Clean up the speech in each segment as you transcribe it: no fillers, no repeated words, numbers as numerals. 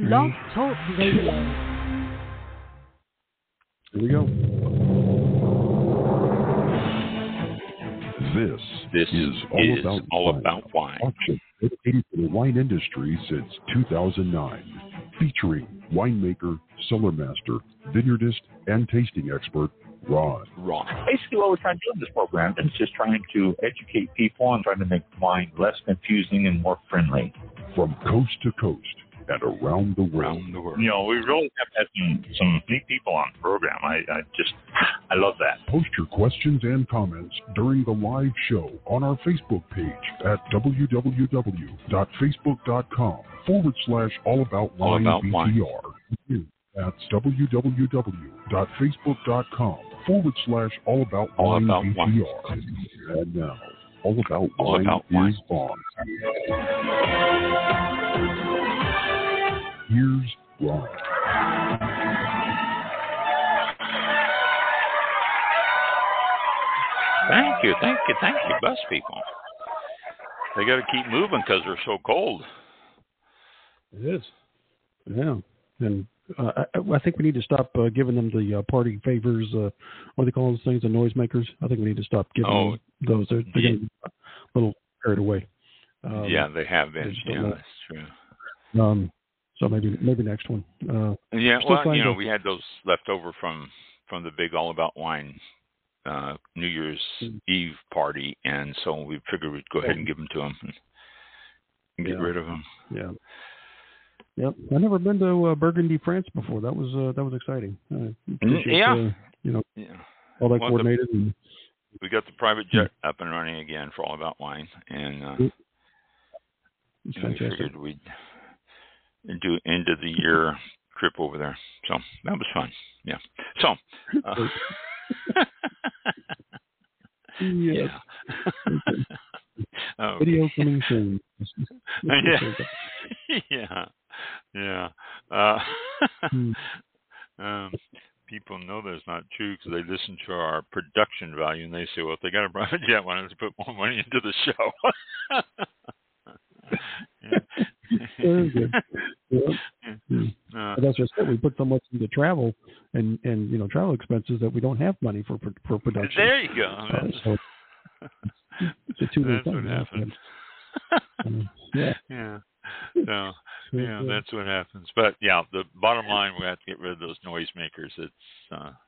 Blog Talk Radio. Here we go. This is all about wine. Auction dedicated to the wine industry since 2009. Featuring winemaker, cellar master, vineyardist, and tasting expert, Ron. Basically, what we're trying to do in this program is just trying to educate people and trying to make wine less confusing and more friendly. From coast to coast and around the world. You know, we really have had some neat people on the program. I love that. Post your questions and comments during the live show on our Facebook page at www.facebook.com/allaboutwinebtr. That's www.facebook.com/allaboutwinebtr. And now, All About Wine is on. Here's Ron. Thank you, bus people. They got to keep moving because they're so cold. It is. Yeah. And I think we need to stop giving them the party favors. What do they call those things? The noisemakers. I think we need to stop giving them those. They're getting a little carried away. Yeah, they have been. Yeah, that's true. So maybe next one. Yeah, well, you know, we had those left over from the big All About Wine New Year's Eve party, and so we figured we'd go ahead and give them to them and get rid of them. Yeah. Yep. I've never been to Burgundy, France before. That was exciting. You know, all that coordinated. We got the private jet up and running again for All About Wine, and we figured we'd do end of the year trip over there. So that was fun. Yeah. So. Yeah. Okay. Video coming soon. Yeah. People know that's not true because they listen to our production value and they say, well, if they got a private jet, why don't they put more money into the show? That's just it. We put so much into travel and you know, travel expenses that we don't have money for production. There you go. So it's a two-way thing. What happens. So that's what happens. But yeah, the bottom line, we have to get rid of those noisemakers. It's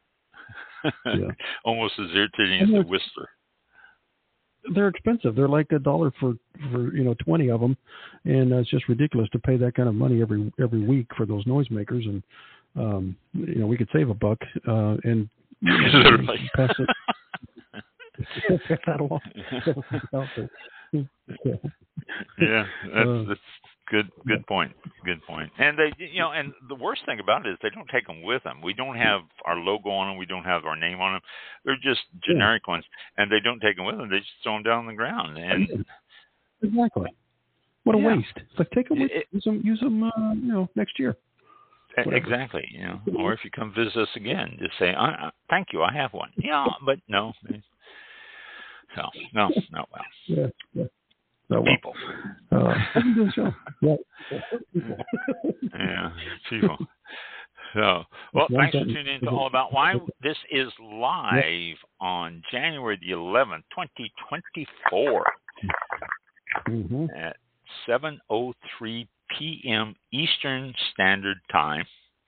almost as irritating as the Whistler. They're expensive. They're like $1 for 20 of them, and it's just ridiculous to pay that kind of money every week for those noisemakers. And you know, we could save $1 and pass it. Yeah, that's good point. And they, you know, and the worst thing about it is they don't take them with them. We don't have our logo on them. We don't have our name on them. They're just generic ones, and they don't take them with them. They just throw them down on the ground. And exactly, what a waste! It's like take them with use them, you know, next year. Whatever. Exactly, you know. Or if you come visit us again, just say, "Thank you, I have one." Yeah, but no. So no, well. Yeah. People. People. So, well, thanks for tuning in to All About Wine. This is live on January the 11th, 2024 at 7:03 p.m. Eastern Standard Time.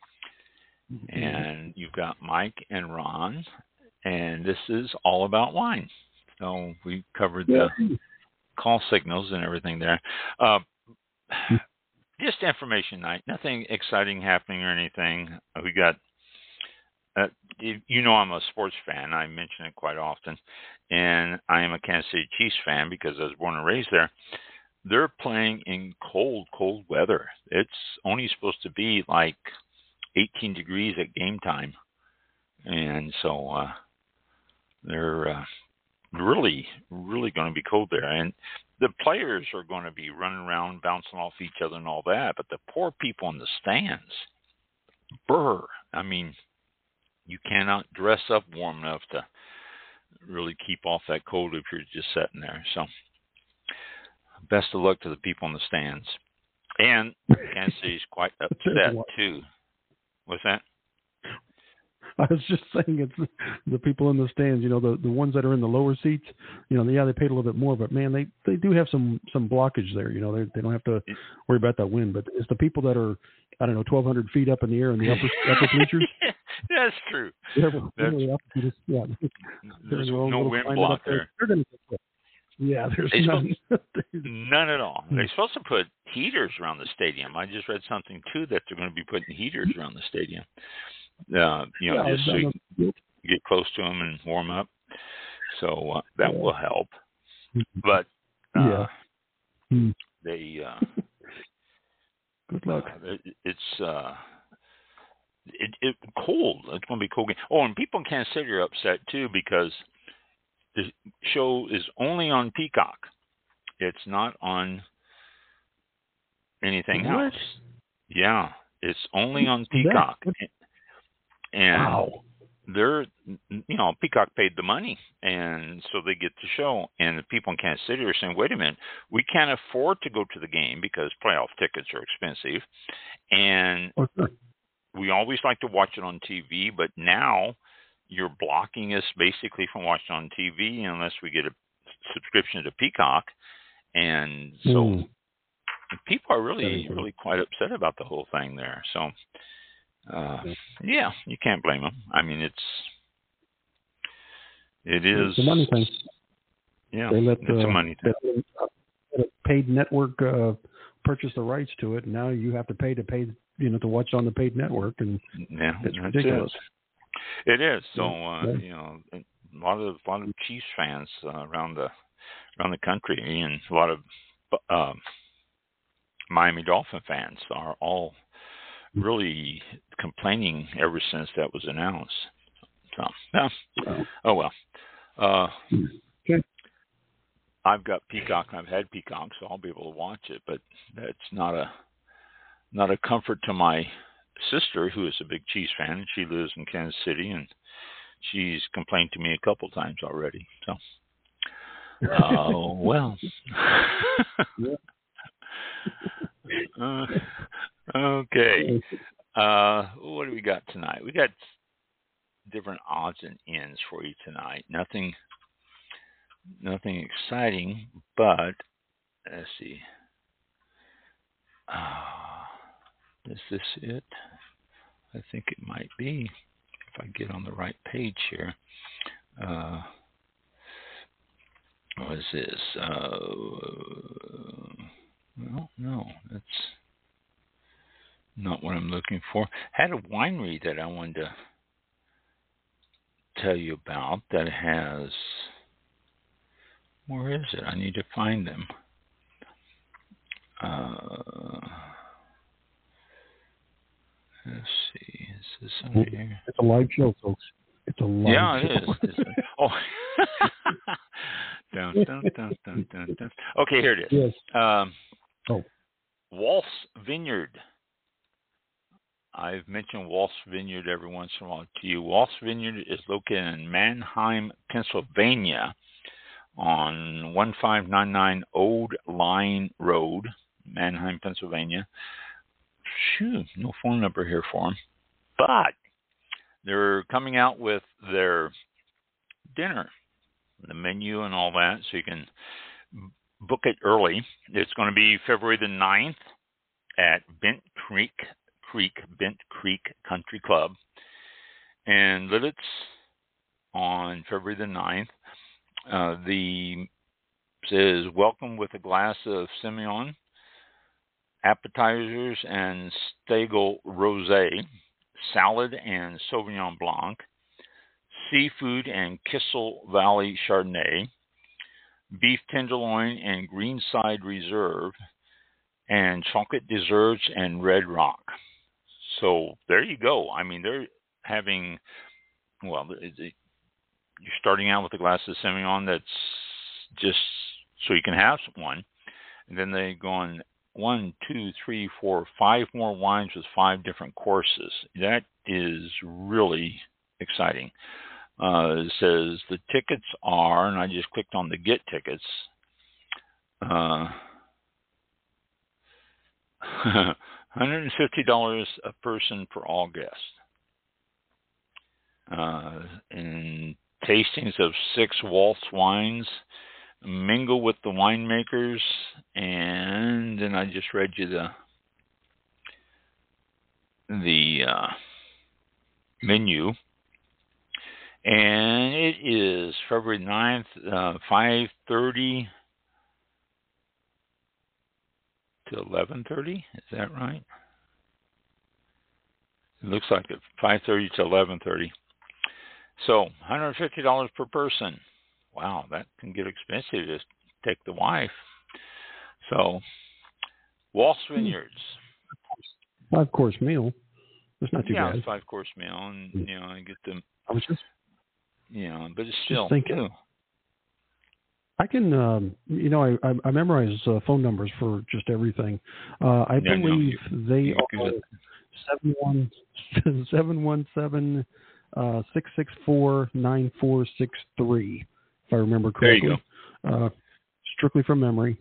And you've got Mike and Ron, and this is All About Wine. So we covered the call signals and everything there. Just information night. Nothing exciting happening or anything. We got, you know, I'm a sports fan. I mention it quite often. And I am a Kansas City Chiefs fan because I was born and raised there. They're playing in cold weather. It's only supposed to be like 18 degrees at game time. And so they're really going to be cold there. And the players are going to be running around, bouncing off each other and all that. But the poor people in the stands, I mean, you cannot dress up warm enough to really keep off that cold if you're just sitting there. So best of luck to the people in the stands. And Kansas City's quite upset too. What's that? I was just saying it's the people in the stands, the ones that are in the lower seats, they paid a little bit more, but man, they do have some blockage there. They don't have to worry about that wind, but it's the people that are, I don't know, 1,200 feet up in the air in the upper bleachers. That's true. There's no wind block there. They're going to get hit. Yeah, there's none. None at all. They're supposed to put heaters around the stadium. I just read something too that they're going to be putting heaters around the stadium. Just so you can get close to them and warm up. So that will help. But they good luck. It's cold. It's going to be cold. Oh, and people in Kansas City are upset too because the show is only on Peacock. It's not on anything else. Yeah, it's only on Peacock. And they're, Peacock paid the money, and so they get the show. And the people in Kansas City are saying, wait a minute, we can't afford to go to the game because playoff tickets are expensive. And we always like to watch it on TV, but now you're blocking us basically from watching on TV unless we get a subscription to Peacock. And so people are really quite upset about the whole thing there. So, you can't blame them. I mean, it is it's a money thing. Yeah, it's a money thing. A paid network purchase the rights to it, and now you have to pay to watch on the paid network, and it's ridiculous. It is. So a lot of Chiefs fans around the country, and a lot of Miami Dolphin fans are all really complaining ever since that was announced. So, oh well. Okay. I've got Peacock. I've had Peacock, so I'll be able to watch it. But that's not a comfort to my sister, who is a big Chiefs fan. She lives in Kansas City, and she's complained to me a couple times already. So, well. Okay. What do we got tonight? We got different odds and ends for you tonight. Nothing exciting, but let's see. Is this it? I think it might be, if I get on the right page here. What is this? Well, no, that's not what I'm looking for. Had a winery that I wanted to tell you about that has, where is it? I need to find them. Let's see. Is this on here? It's a live show, folks. It's a live show. It is. Oh. Dun, dun, dun, dun, dun, dun. Okay, here it is. Yes. Walt's Vineyard. I've mentioned Walt's Vineyard every once in a while to you. Walt's Vineyard is located in Manheim, Pennsylvania, on 1599 Old Line Road, Manheim, Pennsylvania. No phone number here for them. But they're coming out with their dinner, the menu and all that, so you can book it early. It's going to be February the 9th at Bent Creek Country Club and Lidditz on February the 9th. The says, welcome with a glass of Semillon, appetizers and Stagel Rosé, salad and Sauvignon Blanc, seafood and Kissel Valley Chardonnay, beef tenderloin and Greenside Reserve, and chocolate desserts and Red Rock. So there you go. I mean, they're having, well, you're starting out with a glass of Semillon that's just so you can have one. And then they go on 1, 2, 3, 4, 5 more wines with 5 different courses. That is really exciting. It says the tickets are, and I just clicked on the get tickets. $150 a person for all guests. And tastings of 6 Waltz wines. Mingle with the winemakers, and then I just read you the menu, and it is February 9th, 5:30 to 11:30. Is that right? It looks like it. 5:30 to 11:30. So $150 per person. Wow, that can get expensive to take the wife. So, Waltz Vineyards. 5-course meal. That's not too bad. Yeah, 5-course meal, and I get them. I was just, but it's still. Thinking, I can, I memorize phone numbers for just everything. I believe they are 717-664-9463. If I remember correctly. There you go. Strictly from memory,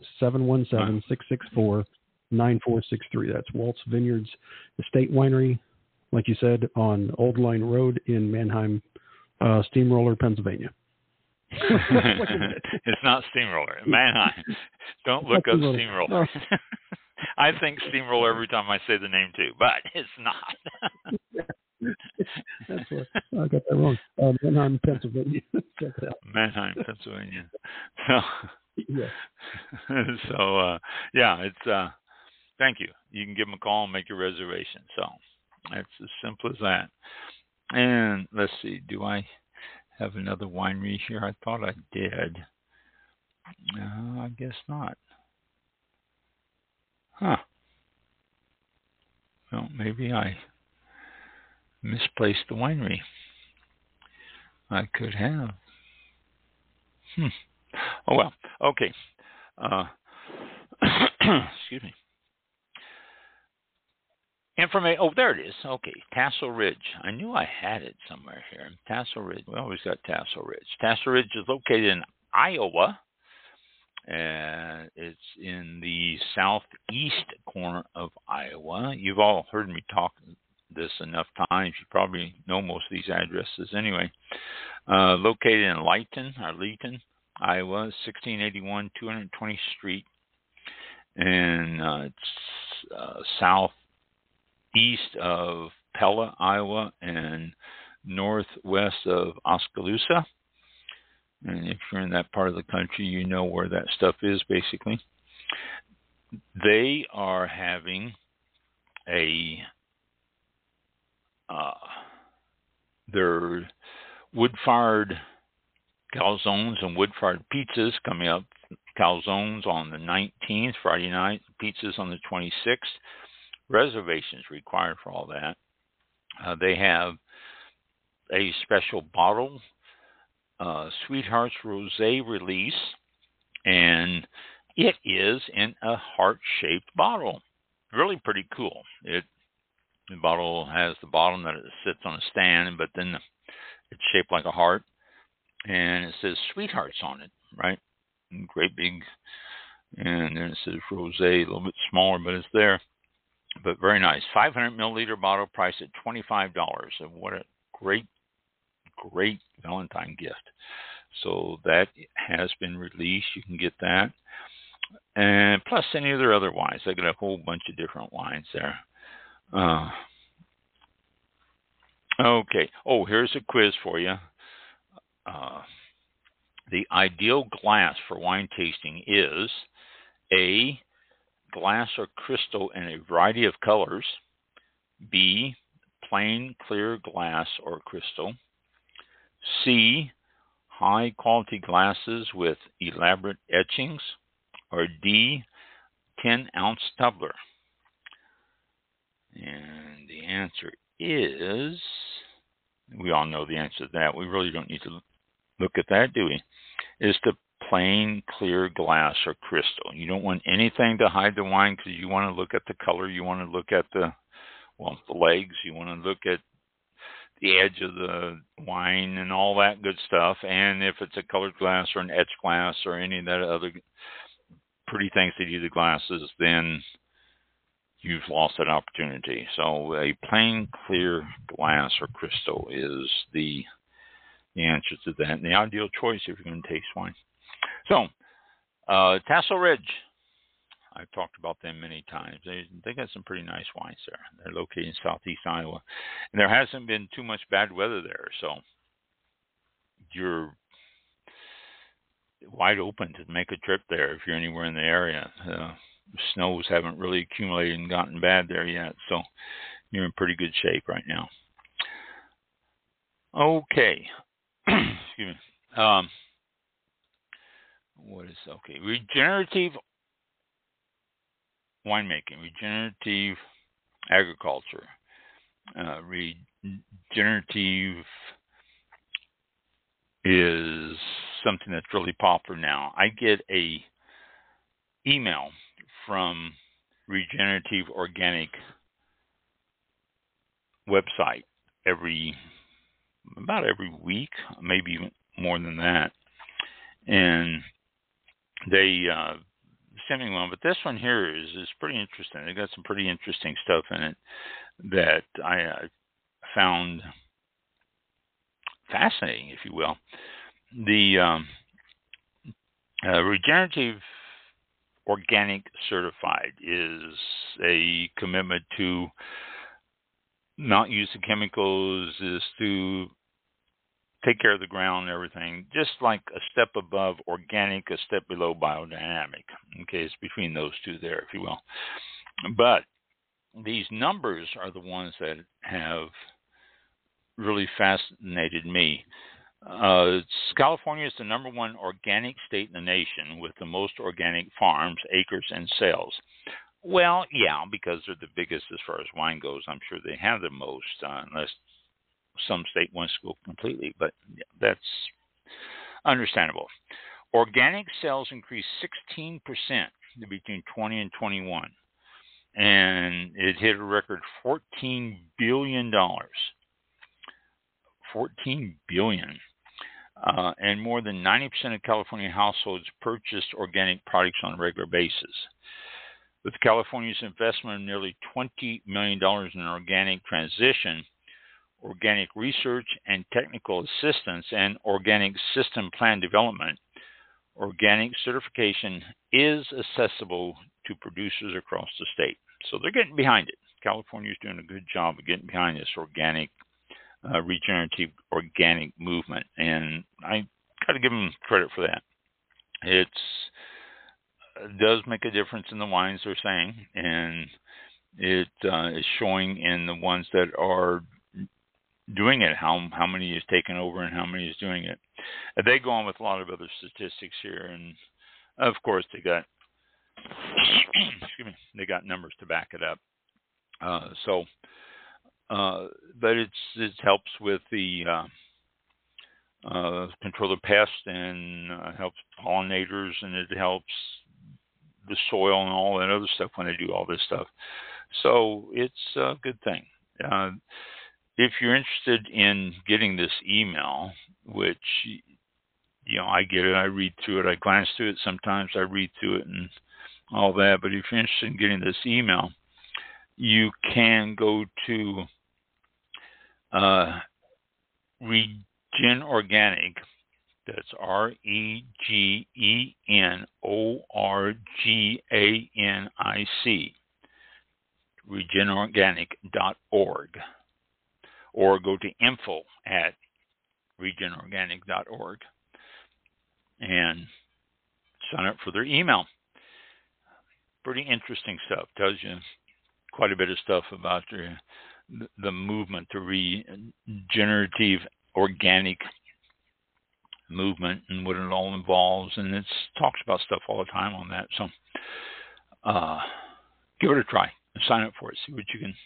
717-664-9463. That's Waltz Vineyards Estate Winery, like you said, on Old Line Road in Manheim, Steamroller, Pennsylvania. It's not Steamroller. Manheim. Don't look up Steamroller. I think Steamroller every time I say the name too, but it's not. That's what I got that wrong. Manheim, Pennsylvania. Check it out. Manheim, Pennsylvania. So, yeah. So, it's. Thank you. You can give them a call and make your reservation. So, it's as simple as that. And let's see. Do I have another winery here? I thought I did. I guess not. Huh. Well, maybe I misplaced the winery. I could have. Oh, well. Okay. Excuse me. Oh, there it is. Okay. Tassel Ridge. I knew I had it somewhere here. Tassel Ridge. We always got Tassel Ridge. Tassel Ridge is located in Iowa. And it's in the southeast corner of Iowa. You've all heard me talk this enough times. You probably know most of these addresses anyway. Located in Layton, Iowa, 1681 220th Street. And it's southeast of Pella, Iowa, and northwest of Oskaloosa. And if you're in that part of the country, you know where that stuff is, basically. They are having their wood-fired calzones and wood-fired pizzas coming up. Calzones on the 19th, Friday night. Pizzas on the 26th. Reservations required for all that. They have a special bottle, Sweethearts Rosé release, and it is in a heart-shaped bottle. Really pretty cool. The bottle has the bottom that it sits on a stand, but then it's shaped like a heart, and it says Sweethearts on it, right? Great big, and then it says Rosé, a little bit smaller, but it's there. But very nice. 500 milliliter bottle priced at $25. And what a great Valentine gift. So that has been released. You can get that. And plus any of their other wines. They got a whole bunch of different wines there. Okay. Oh, here's a quiz for you. The ideal glass for wine tasting is A, glass or crystal in a variety of colors. B, plain clear glass or crystal. C, high quality glasses with elaborate etchings. Or D, 10-ounce tumbler. And the answer is, we all know the answer to that. We really don't need to look at that, do we? Is the plain clear glass or crystal. You don't want anything to hide the wine because you want to look at the color. You want to look at the legs. You want to look at the edge of the wine and all that good stuff. And if it's a colored glass or an etched glass or any of that other pretty things that do the glasses, then you've lost that opportunity. So a plain clear glass or crystal is the answer to that, and the ideal choice if you're going to taste wine. So, Tassel Ridge, I've talked about them many times. They got some pretty nice wines there. They're located in southeast Iowa, and there hasn't been too much bad weather there, so you're wide open to make a trip there if you're anywhere in the area. Snows haven't really accumulated and gotten bad there yet, so you're in pretty good shape right now. Okay. Excuse me. Regenerative winemaking, regenerative agriculture, regenerative is something that's really popular now. I get a email from Regenerative Organic website about every week, maybe even more than that, and they sent me one. But this one here is pretty interesting. They got some pretty interesting stuff in it that I found fascinating, if you will. The Regenerative Organic Certified is a commitment to not use the chemicals, is to take care of the ground and everything, just like a step above organic, a step below biodynamic. Okay, it's between those two there, if you will. But these numbers are the ones that have really fascinated me. California is the number one organic state in the nation with the most organic farms, acres, and sales. Well, yeah, because they're the biggest as far as wine goes. I'm sure they have the most, unless some state wants to go completely, but that's understandable. Organic sales increased 16% between 20 and 21, and it hit a record $14 billion. $14 billion. And more than 90% of California households purchased organic products on a regular basis. With California's investment of nearly $20 million in organic transition, organic research and technical assistance, and organic system plan development, organic certification is accessible to producers across the state. So they're getting behind it. California is doing a good job of getting behind this organic, regenerative organic movement, and I got to give them credit for that. It does make a difference in the wines they're saying, and it is showing in the ones that are doing it, how many is taking over and how many is doing it. They go on with a lot of other statistics here, and of course they got they got numbers to back it up. But it helps with the control the pests, and helps pollinators, and it helps the soil and all that other stuff when they do all this stuff. So it's a good thing. If you're interested in getting this email, which, I get it, I read through it, I glance through it, sometimes I read through it and all that, but if you're interested in getting this email, you can go to Regen Organic. That's REGENORGANIC, regenorganic.org, or go to info@regenorganic.org and sign up for their email. Pretty interesting stuff. Tells you quite a bit of stuff about the movement, the regenerative organic movement and what it all involves, and it talks about stuff all the time on that. So give it a try and sign up for it. See what you can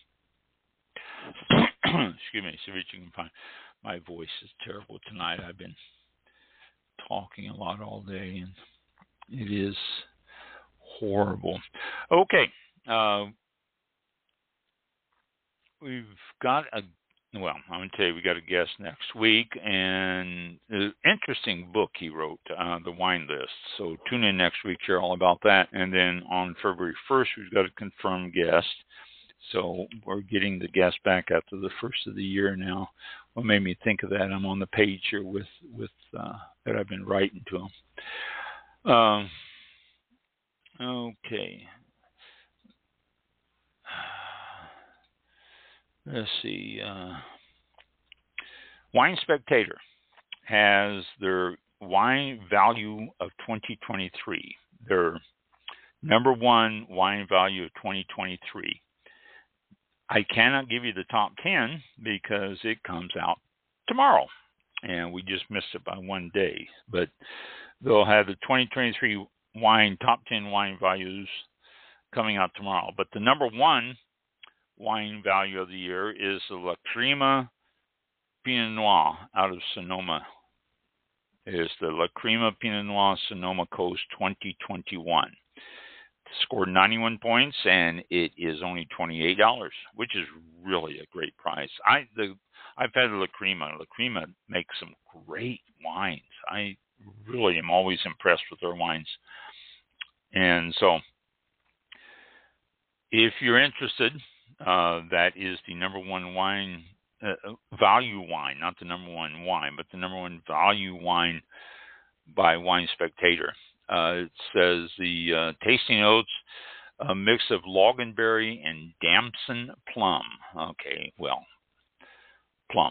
excuse me, see what you can find. My voice is terrible tonight. I've been talking a lot all day, and it is horrible. Okay. We've got well, I'm going to tell you, we got a guest next week, and an interesting book he wrote, The Wine List. So tune in next week, hear all about that. And then on February 1st, we've got a confirmed guest. So we're getting the guest back after the first of the year now. What made me think of that? I'm on the page here with that I've been writing to him. Okay. Let's see. Wine Spectator has their wine value of 2023. Their number one wine value of 2023. I cannot give you the top 10 because it comes out tomorrow, and we just missed it by one day. But they'll have the 2023 top 10 wine values coming out tomorrow. But the number one wine value of the year is the La Crema Pinot Noir out of Sonoma. It is the La Crema Pinot Noir Sonoma Coast 2021. Scored 91 points, and it is only $28, which is really a great price. I've had La Crema. La Crema makes some great wines. I really am always impressed with their wines. And so, if you're interested, that is the number one wine, value wine, not the number one wine, but the number one value wine by Wine Spectator. It says the tasting notes, a mix of loganberry and damson plum. Okay, well, plum.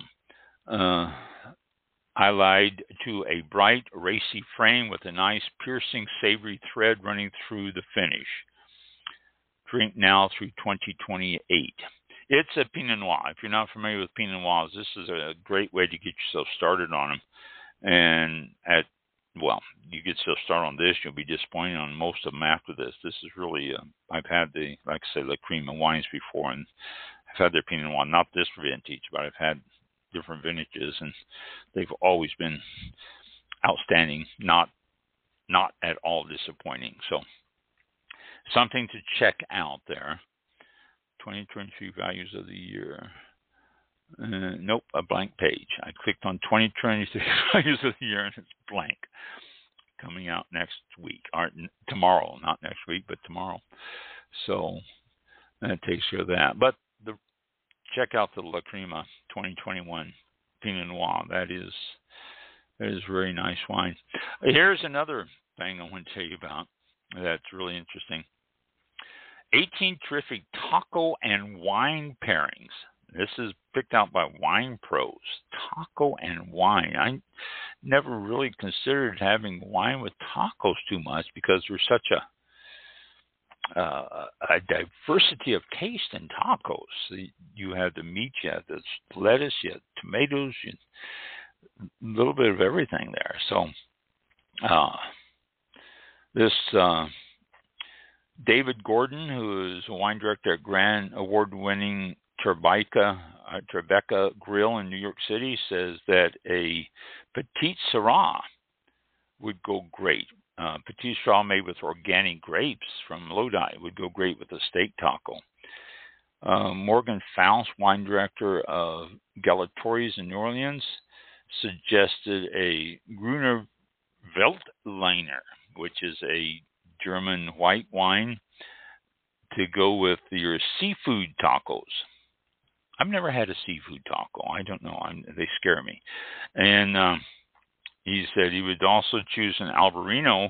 Highlighted to a bright, racy frame with a nice, piercing, savory thread running through the finish. Drink now through 2028. It's a Pinot Noir. If you're not familiar with Pinot Noirs, this is a great way to get yourself started on them. And you get yourself started on this, you'll be disappointed on most of them after this. This is really, I've had like I say, La Crema wines before, and I've had their Pinot Noir, not this vintage, but I've had different vintages, and they've always been outstanding, not at all disappointing. So, something to check out there. 2023 values of the year. Nope, a blank page. I clicked on 2023 values of the year, and it's blank. Coming out next week, or tomorrow, not next week, but tomorrow. So that takes care of that. But check out the La Crema 2021 Pinot Noir. That is very nice wine. Here's another thing I want to tell you about that's really interesting. 18 terrific taco and wine pairings. This is picked out by Wine Pros. Taco and wine. I never really considered having wine with tacos too much because there's such a diversity of taste in tacos. You have the meat, you have the lettuce, you have tomatoes, a little bit of everything there. So this David Gordon, who is a wine director at Grand Award-winning Tribeca Grill in New York City, says that a Petite Sirah would go great. Petite Sirah made with organic grapes from Lodi would go great with a steak taco. Morgan Faust, wine director of Galatories in New Orleans, suggested a Gruner Veltliner, which is a German white wine, to go with your seafood tacos. I've never had a seafood taco. I don't know. They scare me. And he said he would also choose an Albarino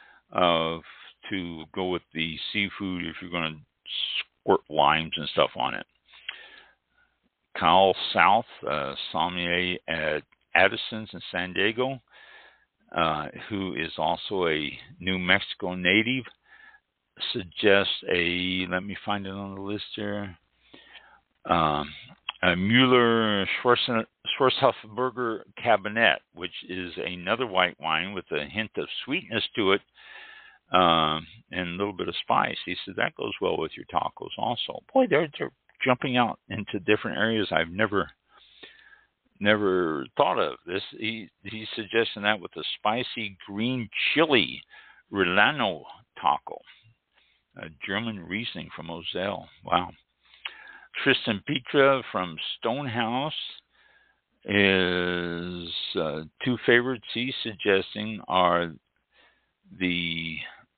to go with the seafood if you're going to squirt limes and stuff on it. Kyle South, sommelier at Addison's in San Diego, who is also a New Mexico native, suggests let me find it on the list here, a Müller Schwarzhofburger Cabernet, which is another white wine with a hint of sweetness to it and a little bit of spice. He said that goes well with your tacos also. Boy, they're jumping out into different areas I've never thought of. This he's suggesting that with a spicy green chili Rilano taco, a German Riesling from Moselle. Wow. Tristan Petra from Stonehouse is two favorites he's suggesting are the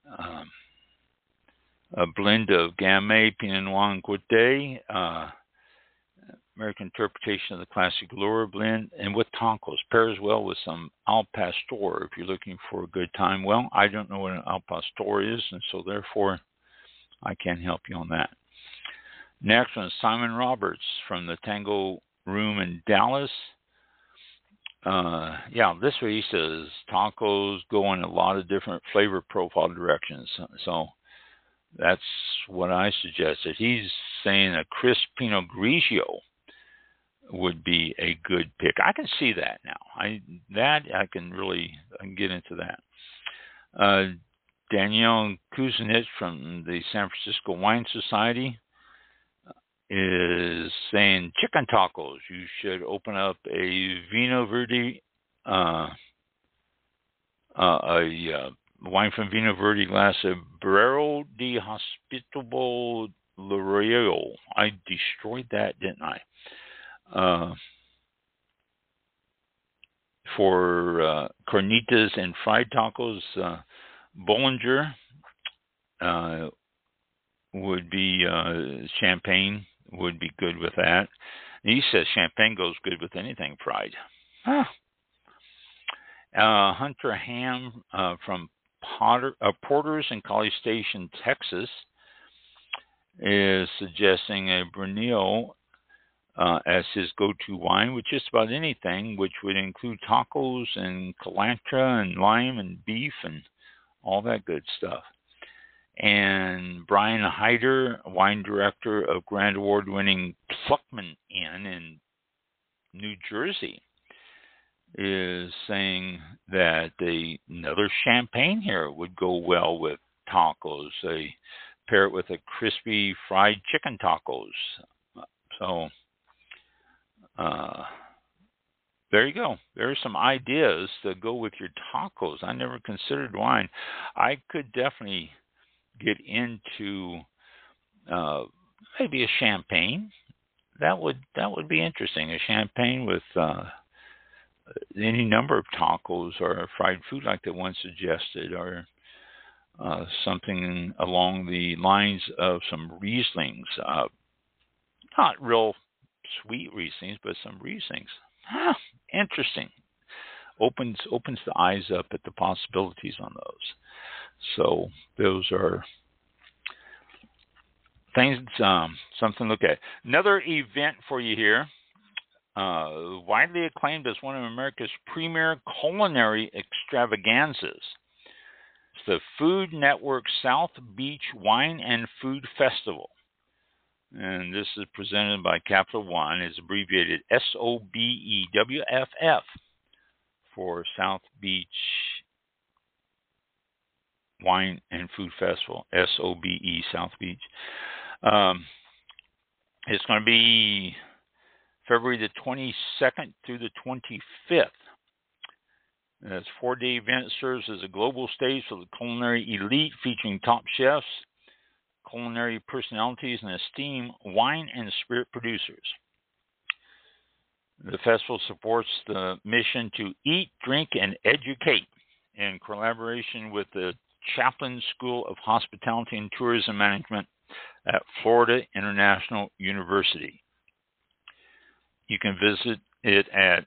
a blend of Gamay, Pinot Noir, and Goudet, American interpretation of the classic Loura blend, and with tacos. Pairs well with some Al Pastor if you're looking for a good time. Well, I don't know what an Al Pastor is, and so therefore I can't help you on that. Next one is Simon Roberts from the Tango Room in Dallas. This way he says tacos go in a lot of different flavor profile directions. So that's what I suggested. He's saying a crisp Pinot Grigio would be a good pick. I can see that now. I can get into that. Danielle Kuzinich from the San Francisco Wine Society is saying chicken tacos. You should open up a Vino Verde, a wine from Vino Verde glass of Barrero de Hospitable L'Oreal. I destroyed that, didn't I? For carnitas and fried tacos, Bollinger would be champagne would be good with that. He says champagne goes good with anything fried. Hunter Ham from Porter's in College Station, Texas, is suggesting a Brunello as his go-to wine with just about anything, which would include tacos and cilantro and lime and beef and all that good stuff. And Brian Hyder, wine director of Grand Award-winning Pluckman Inn in New Jersey, is saying that another champagne here would go well with tacos. They pair it with a crispy fried chicken tacos. So there you go. There are some ideas to go with your tacos. I never considered wine. I could definitely get into maybe a champagne. That would be interesting. A champagne with any number of tacos or fried food like the one suggested, or something along the lines of some Rieslings. Not real sweet Rieslings, but some Rieslings. Interesting. Opens the eyes up at the possibilities on those. So those are things, something to look at. Another event for you here, widely acclaimed as one of America's premier culinary extravaganzas. It's the Food Network South Beach Wine and Food Festival. And this is presented by Capital One. It's abbreviated SOBEWFF for South Beach Wine and Food Festival, SOBE, South Beach. It's going to be February the 22nd through the 25th. This 4-day event serves as a global stage for the culinary elite, featuring top chefs, culinary personalities, and esteemed wine and spirit producers. The festival supports the mission to eat, drink, and educate in collaboration with the Chaplin School of Hospitality and Tourism Management at Florida International University. You can visit it at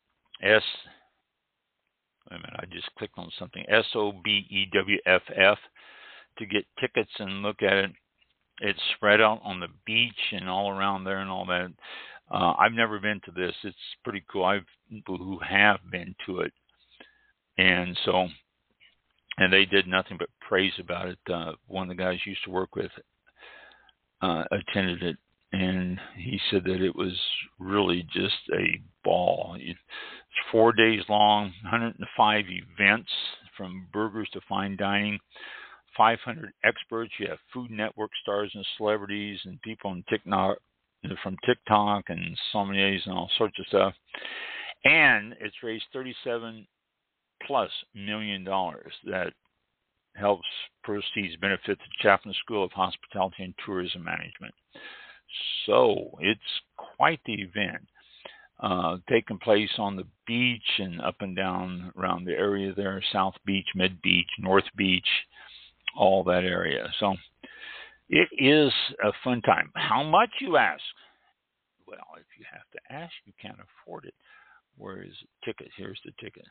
I just clicked on something, SOBEWFF, to get tickets and look at it. It's spread out on the beach and all around there and all that. I've never been to this. It's pretty cool. I've people who have been to it. And they did nothing but praise about it. One of the guys I used to work with attended it, and he said that it was really just a ball. It's 4 days long, 105 events, from burgers to fine dining, 500 experts. You have Food Network stars and celebrities and people on TikTok, from TikTok, and sommeliers and all sorts of stuff. And it's raised $37+ million that helps proceeds benefit the Chaplin School of Hospitality and Tourism Management. So it's quite the event. Taking place on the beach and up and down around the area there, South Beach, Mid Beach, North Beach, all that area. So it is a fun time. How much, you ask? Well, if you have to ask, you can't afford it. Where is the ticket? Here's the ticket.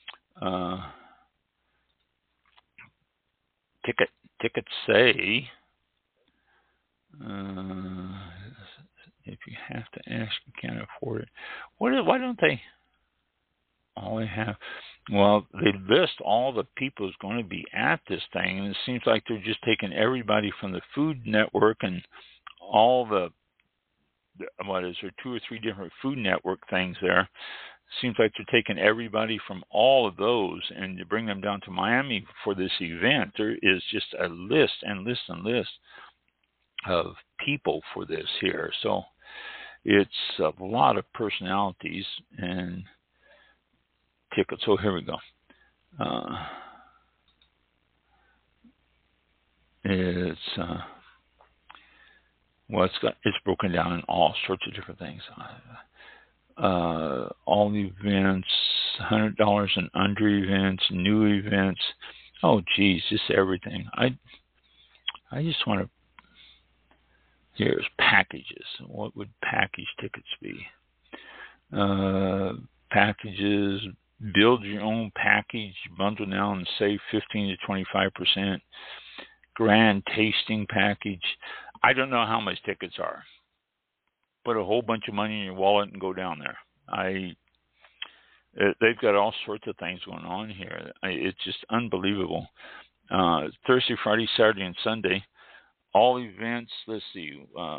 Tickets say, if you have to ask, you can't afford it. Why don't they? All they have, well, they list all the people who's going to be at this thing, and it seems like they're just taking everybody from the Food Network and all the what is there, 2 or 3 different Food Network things there. Seems like they're taking everybody from all of those and to bring them down to Miami for this event. There is just a list and list and list of people for this here. So it's a lot of personalities and tickets. So here we go. It's broken down in all sorts of different things. All events, $100 and under events, new events. Oh, geez, just everything. I just want to. Here's packages. What would package tickets be? Packages. Build your own package. Bundle now and save 15 to 25%. Grand tasting package. I don't know how much tickets are. Put a whole bunch of money in your wallet and go down there. They've got all sorts of things going on here. It's just unbelievable. Thursday, Friday, Saturday, and Sunday. All events. Let's see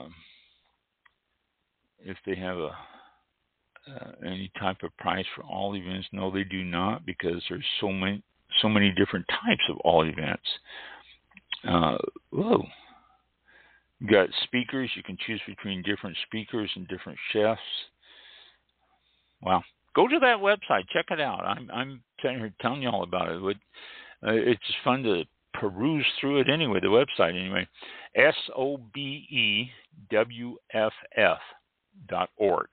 if they have any type of price for all events. No, they do not, because there's so many different types of all events. Whoa. You got speakers. You can choose between different speakers and different chefs. Wow. Go to that website. Check it out. I'm sitting here telling you all about it. It's just fun to peruse through it anyway, the website anyway. SOBEWFF.org.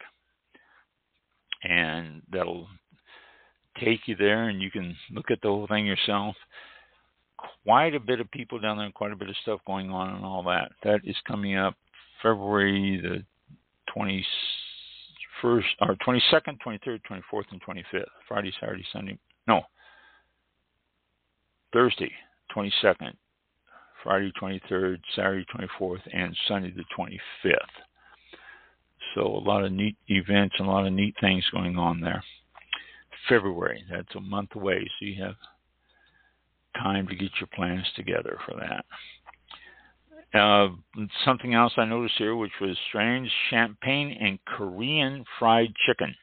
And that'll take you there, and you can look at the whole thing yourself. Quite a bit of people down there, quite a bit of stuff going on and all that. That is coming up February the 21st, or 22nd, 23rd, 24th, and 25th. Friday, Saturday, Sunday. No. Thursday, 22nd. Friday, 23rd, Saturday, 24th, and Sunday, the 25th. So a lot of neat events and a lot of neat things going on there. February, that's a month away, so you have time to get your plans together for that. Something else I noticed here, which was strange: champagne and Korean fried chicken.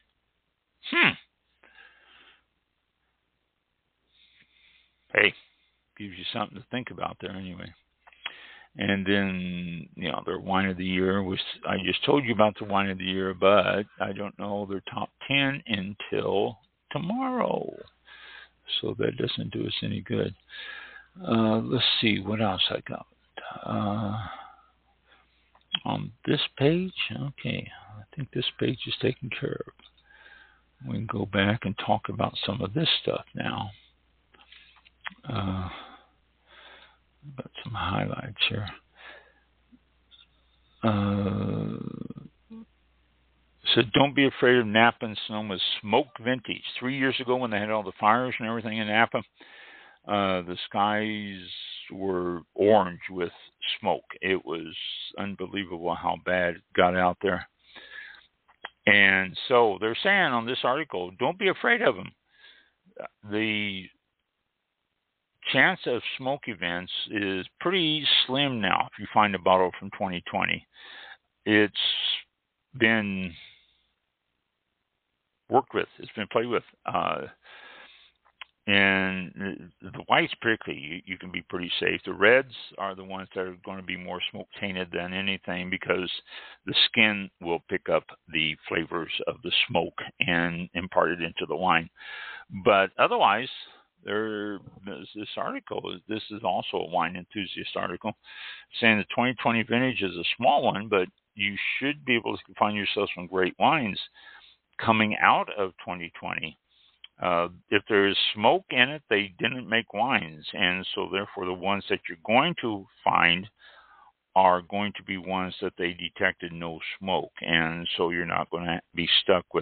Hey, gives you something to think about there anyway. And then, their wine of the year was, I just told you about the wine of the year, but I don't know their top 10 until tomorrow. So that doesn't do us any good. Let's see what else I got. On this page, okay, I think this page is taken care of. We can go back and talk about some of this stuff now. Got some highlights here. So don't be afraid of Napa and Sonoma's Smoke Vintage. 3 years ago, when they had all the fires and everything in Napa, the skies were orange with smoke. It was unbelievable how bad it got out there. And so they're saying on this article, don't be afraid of them. The chance of smoke events is pretty slim now. If you find a bottle from 2020, it's been worked with, it's been played with, and the whites particularly, you can be pretty safe. The reds are the ones that are going to be more smoke tainted than anything, because the skin will pick up the flavors of the smoke and impart it into the wine. But otherwise, this article, this is also a wine enthusiast article, saying the 2020 vintage is a small one, but you should be able to find yourself some great wines coming out of 2020. If there is smoke in it, they didn't make wines, and so therefore the ones that you're going to find are going to be ones that they detected no smoke, and so you're not going to be stuck with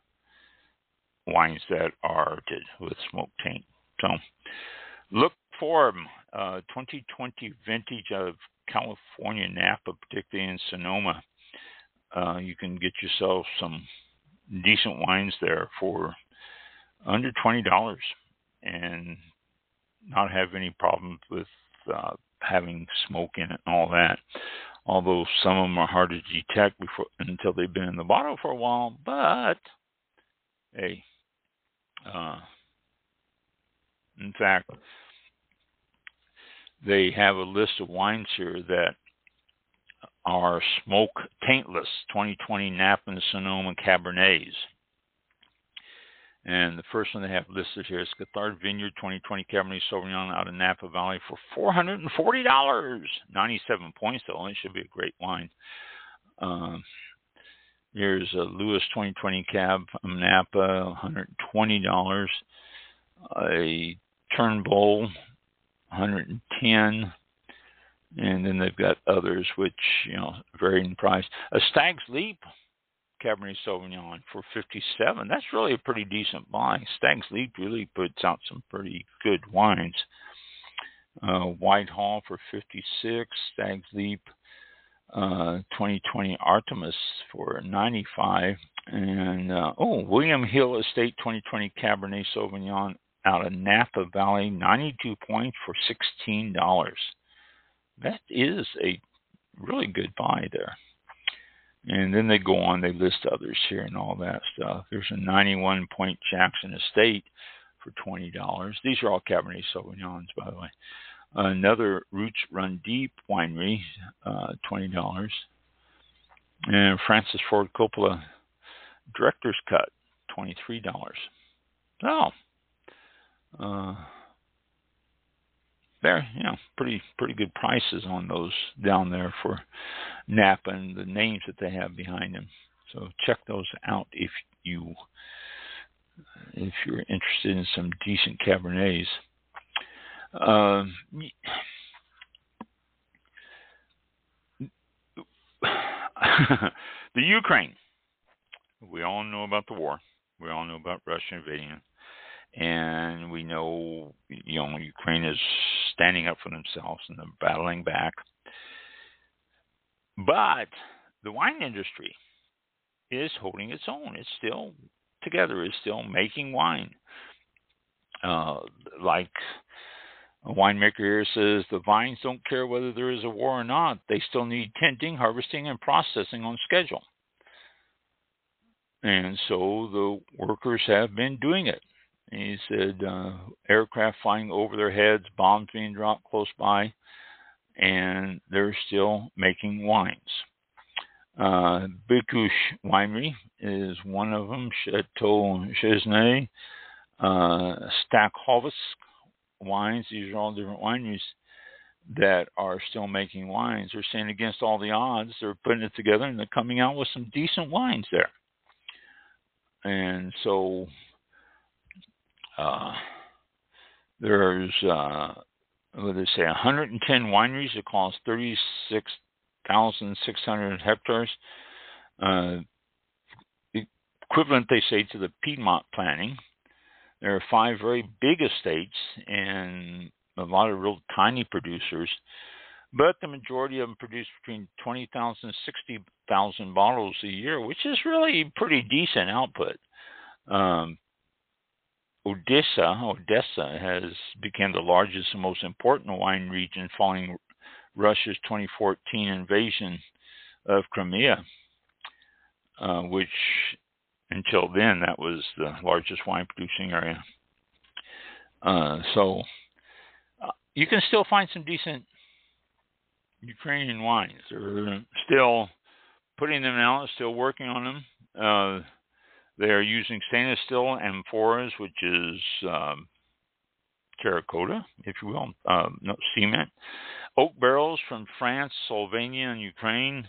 wines that are with smoke taint. So look for them. 2020 vintage of California Napa, particularly in Sonoma. You can get yourself some decent wines there for under $20 and not have any problems with having smoke in it and all that. Although some of them are hard to detect until they've been in the bottle for a while. But hey, in fact, they have a list of wines here that are smoke taintless 2020 Napa and Sonoma Cabernets. And the first one they have listed here is Cathard Vineyard 2020 Cabernet Sauvignon out of Napa Valley for $440. 97 points, though. It should be a great wine. Here's a Lewis 2020 Cab from Napa, $120. A Turnbull, $110. And then they've got others which, vary in price. A Stag's Leap Cabernet Sauvignon for $57. That's really a pretty decent buy. Stag's Leap really puts out some pretty good wines. Whitehall for $56. Stag's Leap 2020 Artemis for $95. And William Hill Estate 2020 Cabernet Sauvignon out of Napa Valley, 92 points for $16. That is a really good buy there. And then they go on, they list others here and all that stuff. There's a 91 Point Jackson Estate for $20. These are all Cabernet Sauvignons, by the way. Another Roots Run Deep winery, $20. And Francis Ford Coppola Director's Cut, $23. Oh, there, pretty good prices on those down there for Napa and the names that they have behind them. So check those out if you're interested in some decent Cabernets. The Ukraine. We all know about the war. We all know about Russia invading it. And we know, Ukraine is standing up for themselves and they're battling back. But the wine industry is holding its own. It's still together. It's still making wine. Like a winemaker here says, the vines don't care whether there is a war or not. They still need tinting, harvesting, and processing on schedule. And so the workers have been doing it. And he said aircraft flying over their heads, bombs being dropped close by, and they're still making wines. Bikush Winery is one of them, Chateau Chesnay, Stackhovis Wines. These are all different wineries that are still making wines. They're saying against all the odds, they're putting it together, and they're coming out with some decent wines there. And so there's, 110 wineries across 36,600 hectares. Equivalent, they say, to the Piedmont planning. There are 5 very big estates and a lot of real tiny producers, but the majority of them produce between 20,000 and 60,000 bottles a year, which is really pretty decent output. Odessa has become the largest and most important wine region following Russia's 2014 invasion of Crimea, which until then that was the largest wine producing area. So you can still find some decent Ukrainian wines. They're still putting them out, still working on them. They are using stainless steel amphoras, which is terracotta, if you will, no, cement. Oak barrels from France, Slovenia, and Ukraine,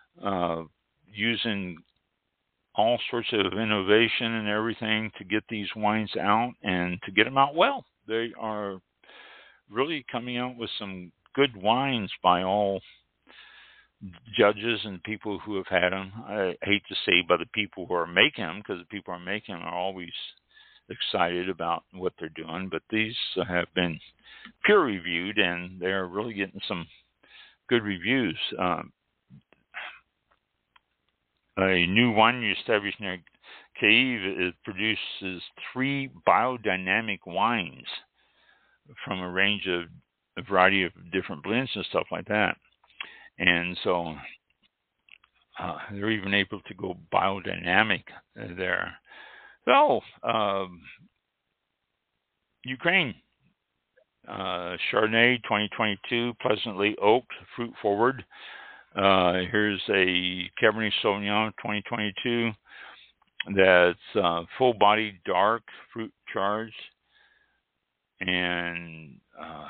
using all sorts of innovation and everything to get these wines out and to get them out well. They are really coming out with some good wines by all judges and people who have had them. I hate to say by the people who are making them, because the people who are making them are always excited about what they're doing, but these have been peer reviewed and they're really getting some good reviews. A new winery established near Kyiv produces 3 biodynamic wines from a range of a variety of different blends and stuff like that. And so they're even able to go biodynamic there. So, Ukraine, Chardonnay 2022, pleasantly oaked, fruit forward. Here's a Cabernet Sauvignon 2022 that's full-bodied, dark, fruit charged, and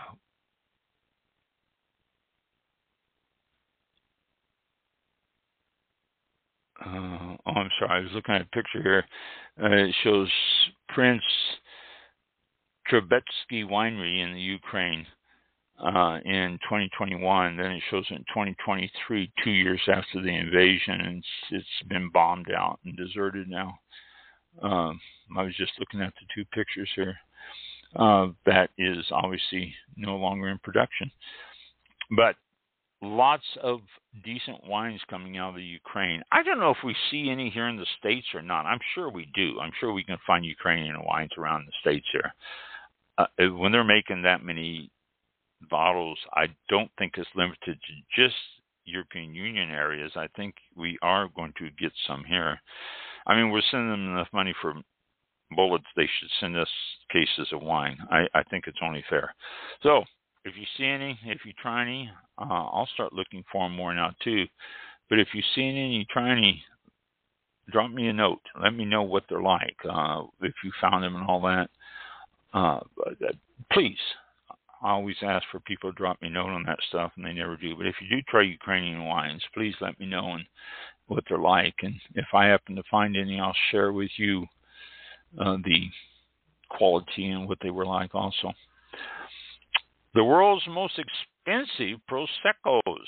I'm sorry, I was looking at a picture here. It shows Prince Trubetsky Winery in the Ukraine in 2021. Then it shows in 2023, 2 years after the invasion, and it's been bombed out and deserted now. I was just looking at the 2 pictures here. That is obviously no longer in production. But lots of decent wines coming out of the Ukraine. I don't know if we see any here in the States or not. I'm sure we do. I'm sure we can find Ukrainian wines around the States here. When they're making that many bottles, I don't think it's limited to just European Union areas. I think we are going to get some here. I mean, we're sending them enough money for bullets. They should send us cases of wine. I think it's only fair. So, if you see any, if you try any, I'll start looking for them more now too. But if you see any, you try any, drop me a note. Let me know what they're like. If you found them and all that, please. I always ask for people to drop me a note on that stuff, and they never do. But if you do try Ukrainian wines, please let me know and what they're like. And if I happen to find any, I'll share with you the quality and what they were like also. The world's most expensive Proseccos.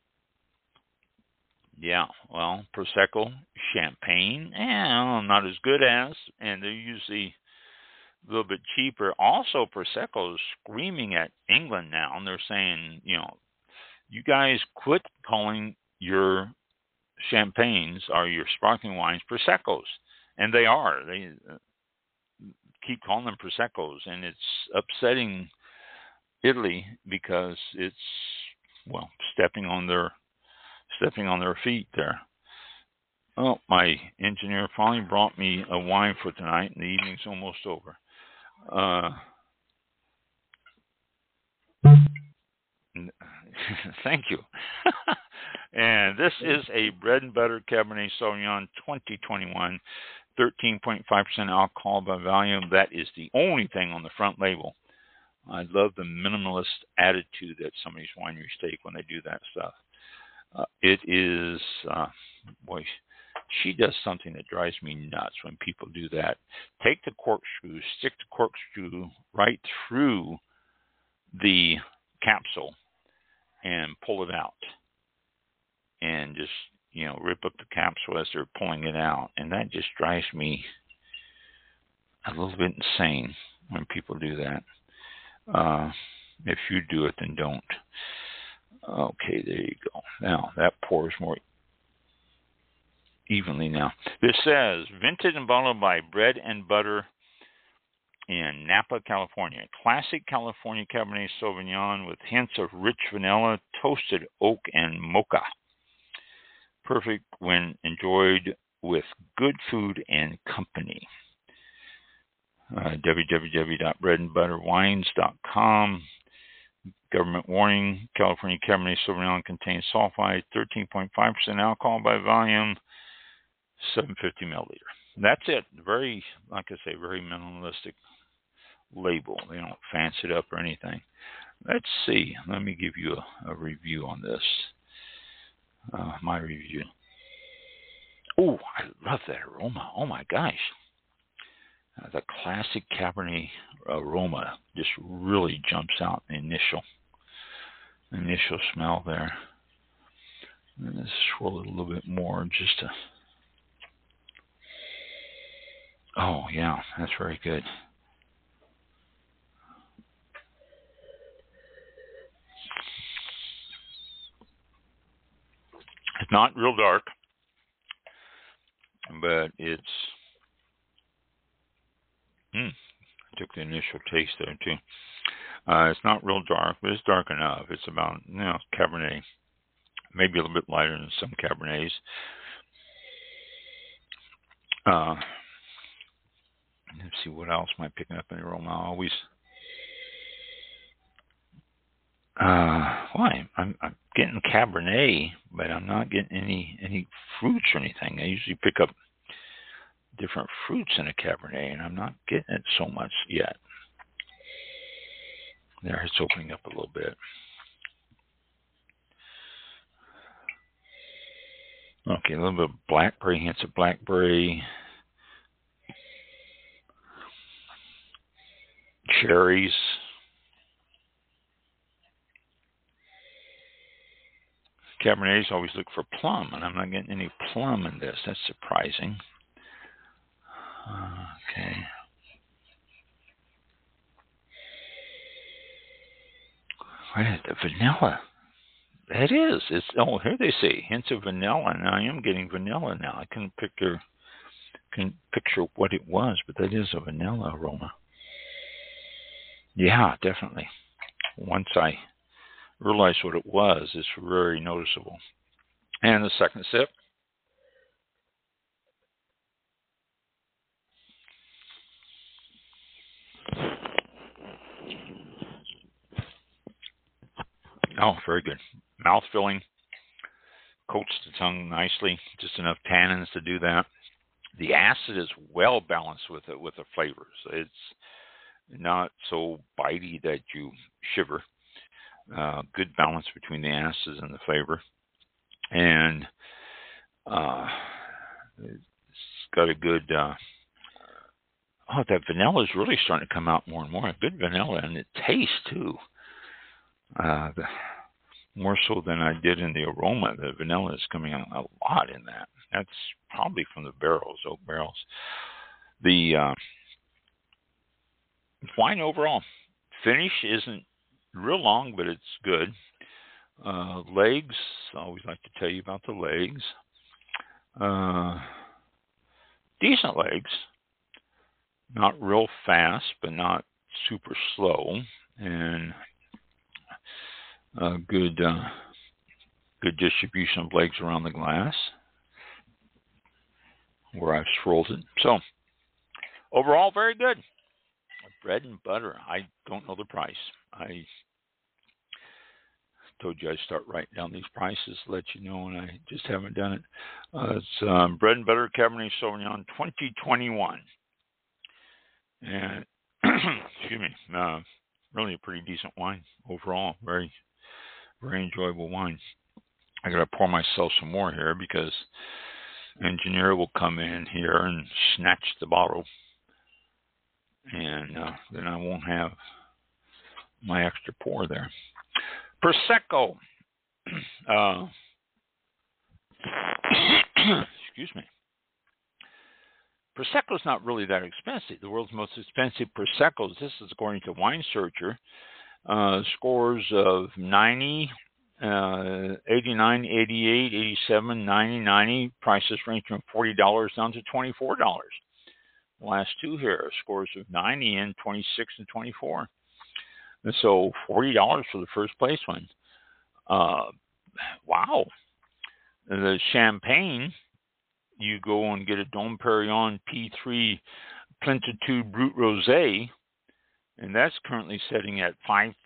Yeah, well, Prosecco, Champagne, not as good as, and they're usually a little bit cheaper. Also, Prosecco is screaming at England now, and they're saying, you guys quit calling your champagnes or your sparkling wines Proseccos. And they are. They keep calling them Proseccos, and it's upsetting Italy because it's, stepping on their feet there. Oh, my engineer finally brought me a wine for tonight, and the evening's almost over. Thank you. And this is a Bread and Butter Cabernet Sauvignon 2021, 13.5% alcohol by volume. That is the only thing on the front label. I love the minimalist attitude that some of these wineries take when they do that stuff. It is, she does something that drives me nuts when people do that. Take the corkscrew, stick the corkscrew right through the capsule and pull it out. And just, rip up the capsule as they're pulling it out. And that just drives me a little bit insane when people do that. If you do it, then don't. Okay, there you go. Now, that pours more evenly now. This says, vinted and bottled by Bread and Butter in Napa, California. Classic California Cabernet Sauvignon with hints of rich vanilla, toasted oak, and mocha. Perfect when enjoyed with good food and company. www.breadandbutterwines.com. Government warning, California Cabernet Sauvignon contains sulfite, 13.5% alcohol by volume, 750 milliliter. That's it. Very, like I say, very minimalistic label. They don't fancy it up or anything. Let's see. Let me give you a review on this. My review. Oh, I love that aroma. Oh my gosh. The classic Cabernet aroma just really jumps out in the initial smell there. And let's swirl it a little bit more just to. Oh yeah, that's very good. It's not real dark, but it's. I took the initial taste there too. It's not real dark, but it's dark enough. It's about Cabernet, maybe a little bit lighter than some Cabernets. Let's see what else am I picking up in the aroma. I always. I'm getting Cabernet, but I'm not getting any fruits or anything. I usually pick up different fruits in a Cabernet, and I'm not getting it so much yet. There, it's opening up a little bit. Okay, a little bit of blackberry, hints of blackberry, cherries. Cabernets always look for plum, and I'm not getting any plum in this. That's surprising. Okay. What is the vanilla? It is. It's here they say hints of vanilla, and I am getting vanilla now. I can picture what it was, but that is a vanilla aroma. Yeah, definitely. Once I realized what it was, it's very noticeable. And the second sip. Oh, very good. Mouth filling, coats the tongue nicely. Just enough tannins to do that. The acid is well balanced with the flavors. It's not so bitey that you shiver. Good balance between the acids and the flavor, and it's got a good. That vanilla is really starting to come out more and more. Good vanilla, and it tastes too. More so than I did in the aroma. The vanilla is coming out a lot in that. That's probably from the oak barrels. The wine overall finish isn't real long, but it's good. Legs, I always like to tell you about the legs. Decent legs. Not real fast, but not super slow. And good distribution of legs around the glass where I've swirled it. So, overall, very good. Bread and butter. I don't know the price. I told you I'd start writing down these prices to let you know, and I just haven't done it. It's Bread and Butter Cabernet Sauvignon 2021. And, excuse me, really a pretty decent wine overall. Very, very enjoyable wine. I got to pour myself some more here because engineer will come in here and snatch the bottle. And then I won't have my extra pour there. Prosecco. Excuse me. Prosecco's not really that expensive. The world's most expensive Proseccos, this is according to Wine Searcher, scores of 90, 89, 88, 87, 90, 90. Prices range from $40 down to $24. The last two here, scores of 90 and 26 and 24. And so $40 for the first place one. Wow. The champagne, you go and get a Dom Perignon P3 Plenitude Brut Rosé, and that's currently setting at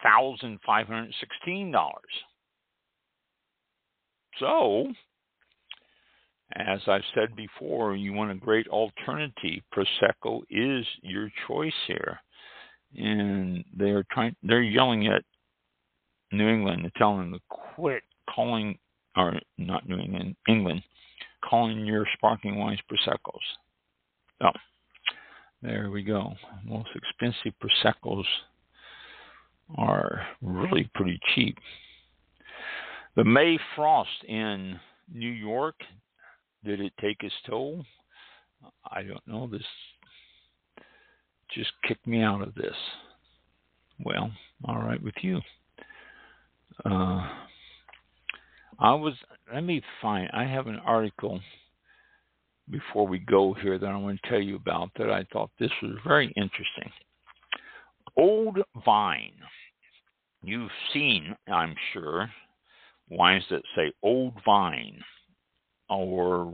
$5,516. So, as I've said before, you want a great alternative. Prosecco is your choice here. and they're yelling at New England and telling them to quit calling, or not New England, England, calling your sparkling wines Prosecco's. Oh, there we go. Most expensive Prosecco's are really pretty cheap. The May frost in New York, did it take its toll? I don't know. This just kicked me out of this. Well, all right with you. I have an article before we go here that I want to tell you about that I thought this was very interesting. Old Vine. You've seen, I'm sure, wines that say Old Vine, or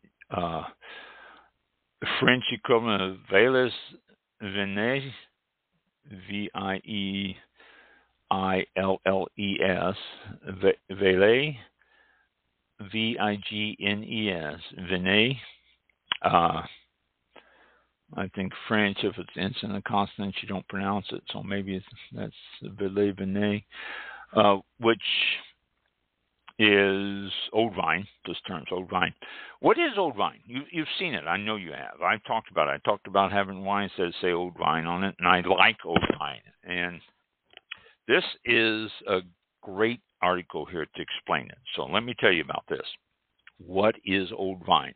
French equivalent of Vieilles Vignes, Vieilles, Vieilles, Vignes, Vignes. I think French, if it's instant and consonant, you don't pronounce it, so maybe that's Vieilles Vignes, which is Old Vine. This term's Old Vine. What is Old Vine? You've seen it. I know you have. I've talked about it. I talked about having wines that say Old Vine on it, and I like Old Vine. And this is a great article here to explain it. So let me tell you about this. What is Old Vine?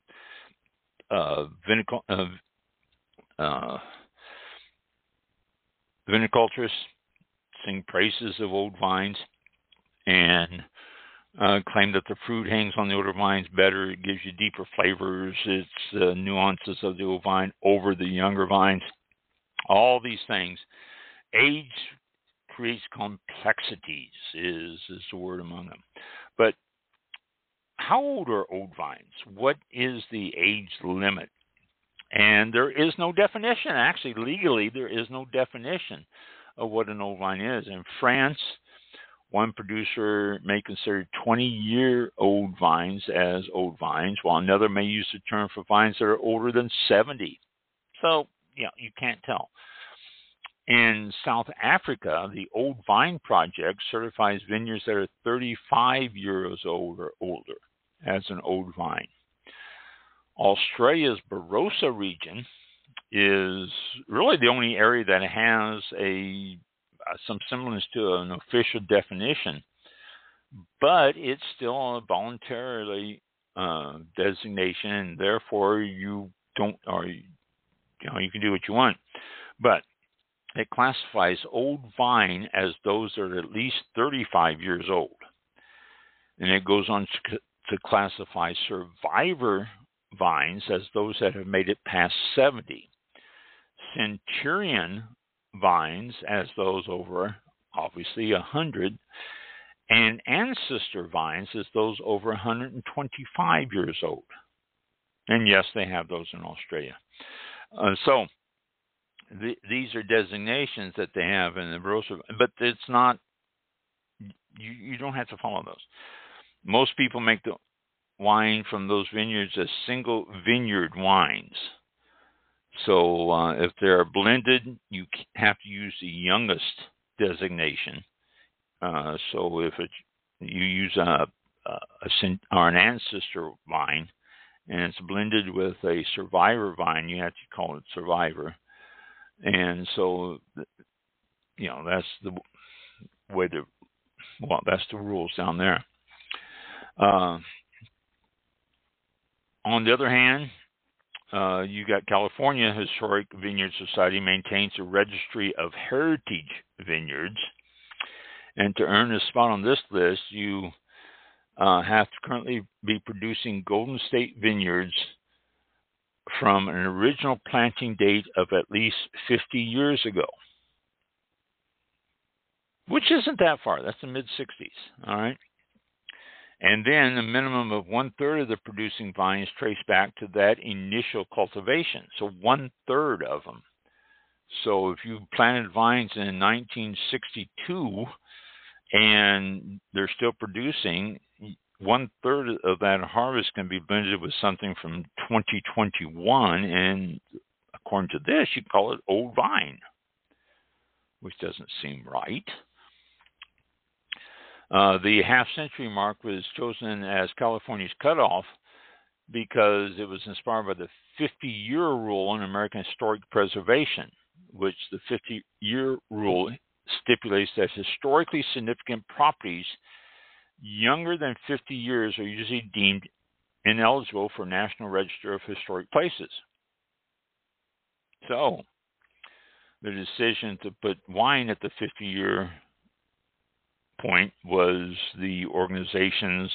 Viniculturists sing praises of old vines and claim that the fruit hangs on the older vines better. It gives you deeper flavors. It's nuances of the old vine over the younger vines. All these things. Age creates complexities is the word among them. But how old are old vines? What is the age limit? And there is no definition. Actually, legally, there is no definition of what an old vine is. In France, one producer may consider 20-year-old vines as old vines, while another may use the term for vines that are older than 70. So, you can't tell. In South Africa, the Old Vine Project certifies vineyards that are 35 years old or older as an old vine. Australia's Barossa region is really the only area that has some semblance to an official definition, but it's still a voluntarily designation, and therefore you can do what you want. But it classifies old vine as those that are at least 35 years old, and it goes on to classify survivor vines as those that have made it past 70. Centurion vines as those over, obviously, 100. And ancestor vines as those over 125 years old. And yes, they have those in Australia. These are designations that they have in the Barossa, but it's not, you don't have to follow those. Most people make the wine from those vineyards as single vineyard wines. So if they're blended, you have to use the youngest designation. So if you use an ancestor vine and it's blended with a survivor vine, you have to call it survivor. And so, that's the way that's the rules down there. On the other hand, you got California Historic Vineyard Society maintains a registry of heritage vineyards. And to earn a spot on this list, you have to currently be producing Golden State vineyards from an original planting date of at least 50 years ago, which isn't that far. That's the mid-60s, all right? And then a minimum of 1/3 of the producing vines trace back to that initial cultivation, so 1/3 of them. So if you planted vines in 1962 and they're still producing, 1/3 of that harvest can be blended with something from 2021, and according to this, you call it old vine. which doesn't seem right. The half-century mark was chosen as California's cutoff because it was inspired by the 50-year rule in American historic preservation, which the 50-year rule stipulates that historically significant properties younger than 50 years are usually deemed ineligible for National Register of Historic Places. So, the decision to put wine at the 50-year point was the organization's,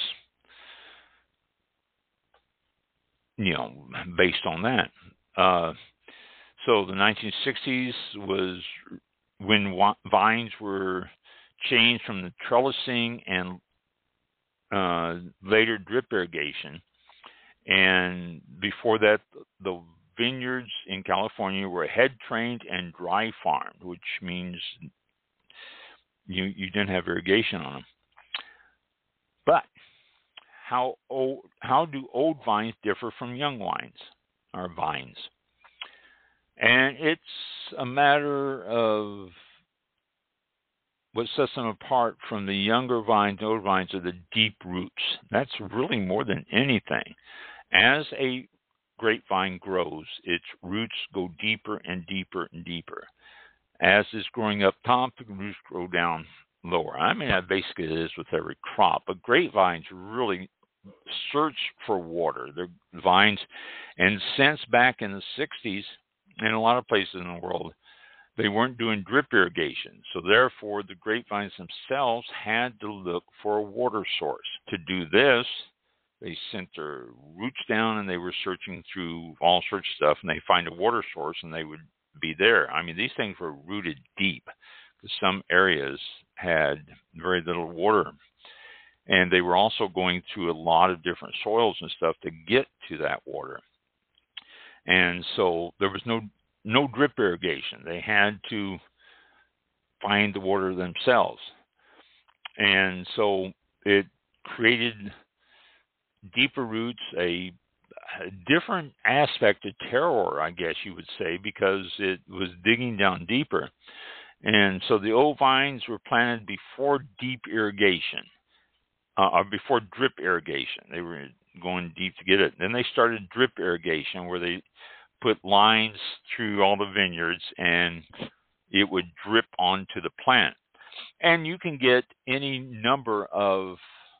based on that. So the 1960s was when vines were changed from the trellising and later drip irrigation. And before that, the vineyards in California were head trained and dry farmed, which means you didn't have irrigation on them. But how do old vines differ from young vines? And it's a matter of what sets them apart from the younger vines and old vines are the deep roots. That's really more than anything. As a grapevine grows, its roots go deeper and deeper and deeper. As it's growing up top, the roots grow down lower. I mean, that basically it is with every crop. But grapevines really search for water. They're vines, and since back in the 60s, in a lot of places in the world, they weren't doing drip irrigation. So therefore, the grapevines themselves had to look for a water source. To do this, they sent their roots down and they were searching through all sorts of stuff, and they find a water source and they would be there. I mean, these things were rooted deep because some areas had very little water. And they were also going through a lot of different soils and stuff to get to that water. And so there was no drip irrigation. They had to find the water themselves. And so it created deeper roots, a different aspect of terroir, I guess you would say, because it was digging down deeper. And so the old vines were planted before deep irrigation, or before drip irrigation. They were going deep to get it. Then they started drip irrigation, where they put lines through all the vineyards and it would drip onto the plant. And you can get any number of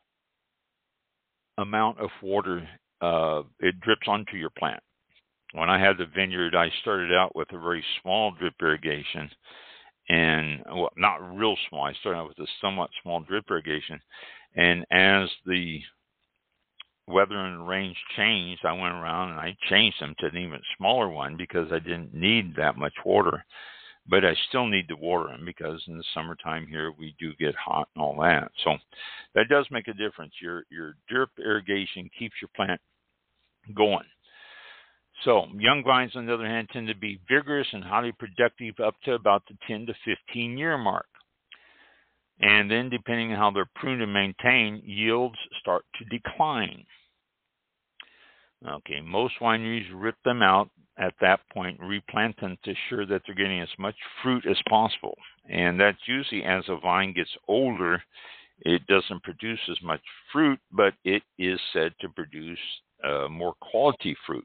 amount of water. It drips onto your plant. When I had the vineyard, I started out with a very small drip irrigation, and well, not real small. I started out with a somewhat small drip irrigation, and as the weather and range changed, I went around and I changed them to an even smaller one because I didn't need that much water. But I still need to water them because in the summertime here we do get hot and all that. So that does make a difference. Your drip irrigation keeps your plant going. So young vines, on the other hand, tend to be vigorous and highly productive up to about the 10 to 15 year mark. And then depending on how they're pruned and maintained, yields start to decline. Okay, most wineries rip them out at that point and replant them to ensure that they're getting as much fruit as possible. And that's usually as a vine gets older, it doesn't produce as much fruit, but it is said to produce more quality fruit.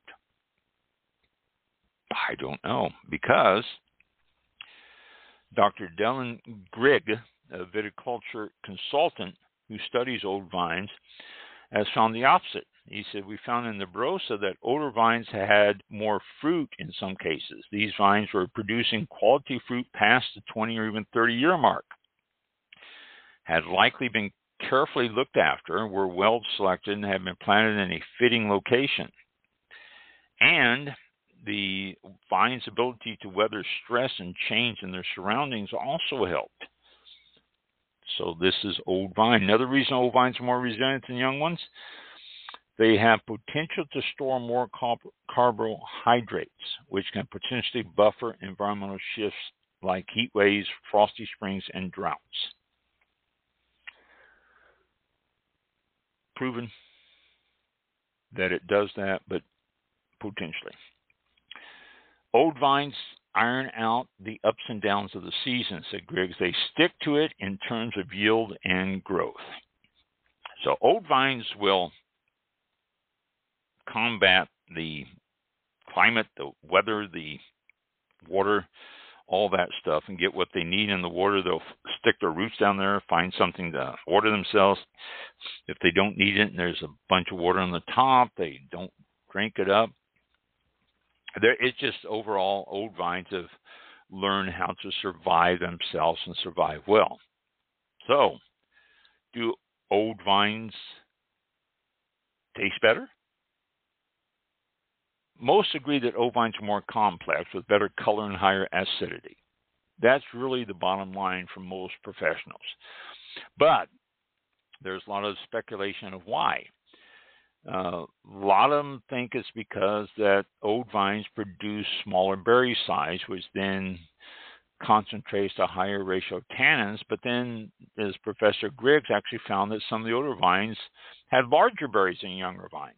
I don't know, because Dr. Dylan Grigg, a viticulture consultant who studies old vines, has found the opposite. He said, we found in the Barossa that older vines had more fruit in some cases. These vines were producing quality fruit past the 20 or even 30 year mark. Had likely been carefully looked after, were well selected, and had been planted in a fitting location. And the vine's ability to weather stress and change in their surroundings also helped. So this is old vine. Another reason old vines are more resilient than young ones, they have potential to store more carbohydrates, which can potentially buffer environmental shifts like heat waves, frosty springs, and droughts. Proven that it does that, but potentially. Old vines iron out the ups and downs of the season, said Griggs. They stick to it in terms of yield and growth. So old vines will combat the climate, the weather, the water, all that stuff, and get what they need in the water. They'll stick their roots down there, find something to water themselves. If they don't need it and there's a bunch of water on the top, they don't drink it up. It's just overall, old vines have learned how to survive themselves and survive well. So, do old vines taste better? Most agree that old vines are more complex with better color and higher acidity. That's really the bottom line for most professionals. But there's a lot of speculation of why. A lot of them think it's because that old vines produce smaller berry size, which then concentrates a higher ratio of tannins. But then, as Professor Griggs actually found that some of the older vines had larger berries than younger vines.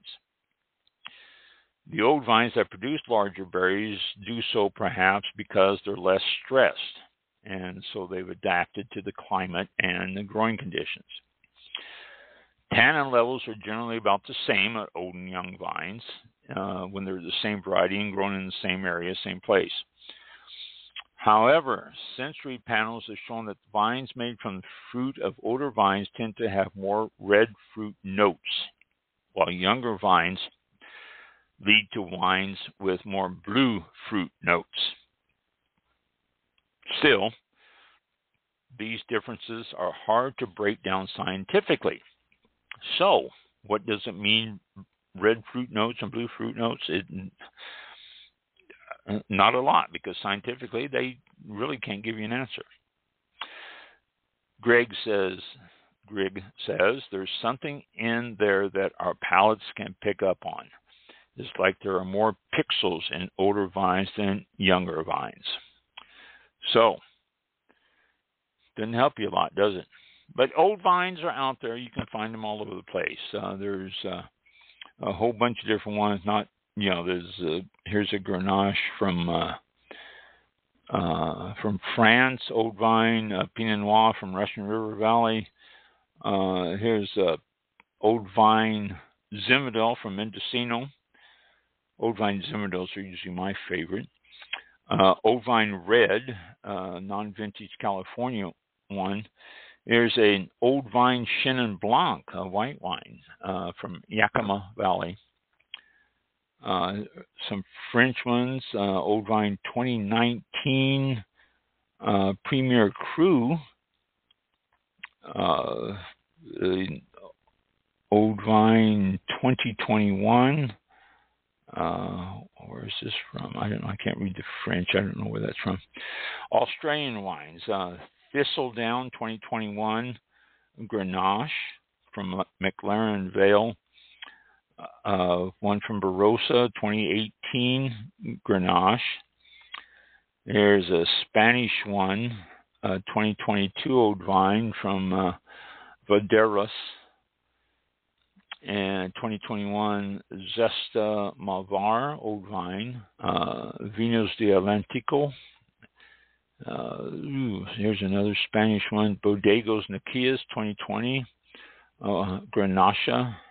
The old vines that produce larger berries do so perhaps because they're less stressed, and so they've adapted to the climate and the growing conditions. Tannin levels are generally about the same at old and young vines when they're the same variety and grown in the same area, same place. However, sensory panels have shown that vines made from the fruit of older vines tend to have more red fruit notes, while younger vines lead to wines with more blue fruit notes. Still, these differences are hard to break down scientifically. So, what does it mean, red fruit notes and blue fruit notes? Not a lot, because scientifically they really can't give you an answer. Griggs says there's something in there that our palates can pick up on. It's like there are more pixels in older vines than younger vines. So, doesn't help you a lot, does it? But old vines are out there. You can find them all over the place. There's a whole bunch of different ones. Here's a Grenache from France, old vine, Pinot Noir from Russian River Valley. Here's old vine Zinfandel from Mendocino. Old vine Zinfandels are usually my favorite. Old vine Red, non-vintage California one. There's an old vine Chenin Blanc, a white wine from Yakima Valley. Some French ones, old vine 2019 Premier Cru, old vine 2021. Where is this from? I don't know. I can't read the French. I don't know where that's from. Australian wines. Thistledown 2021 Grenache from McLaren Vale. One from Barossa 2018 Grenache. There's a Spanish one, 2022 old vine from Valderas. And 2021 Zesta Malvar old vine, Vinos de Atlántico. Here's another Spanish one, Bodegos Niquillas 2020, Grenache,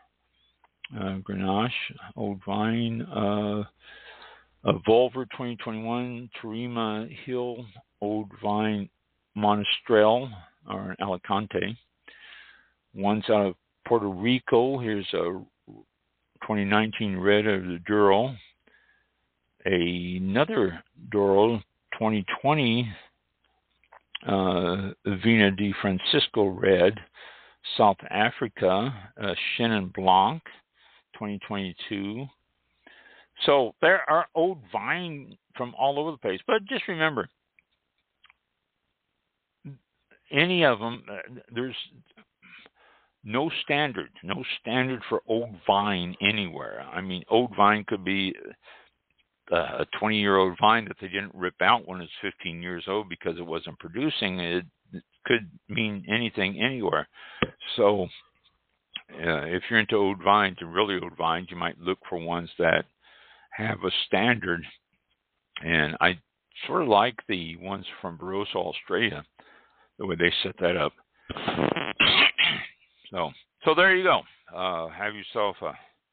old vine, Volver 2021, Tarima Hill old vine, Monastrell or Alicante. One's out of Puerto Rico. Here's a 2019 red of the Douro. Another Douro 2020 Vina de Francisco red. South Africa, Chenin Blanc 2022. So there are old vine from all over the place. But just remember, any of them, there's no standard for old vine anywhere. I mean, old vine could be a 20-year-old vine that they didn't rip out when it's 15 years old because it wasn't producing. It could mean anything anywhere. So if you're into old vines and really old vines, you might look for ones that have a standard. And I Sort of like the ones from Barossa, Australia, the way they set that up. So there you go. Have yourself a